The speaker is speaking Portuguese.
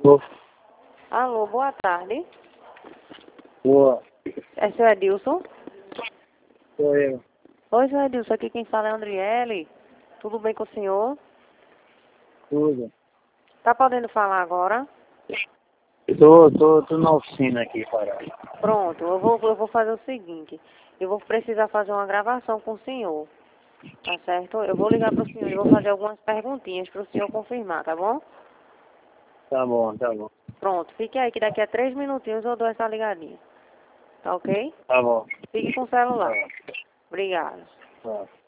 Tô. Alô, boa tarde. Boa. É seu Edilson? Sou eu. Oi, seu Edilson, aqui quem fala é a Andriele. Tudo bem com o senhor? Tudo. Tá podendo falar agora? Tô na oficina aqui, parado. Pronto, eu vou fazer o seguinte. Eu vou precisar fazer uma gravação com o senhor. Tá certo? Eu vou ligar pro senhor e vou fazer algumas perguntinhas pro senhor confirmar, tá bom? Tá bom, tá bom. Pronto, fique aí que daqui a 3 minutinhos eu dou essa ligadinha. Tá ok? Tá bom. Fique com o Tá celular. bom. Obrigada. Tá.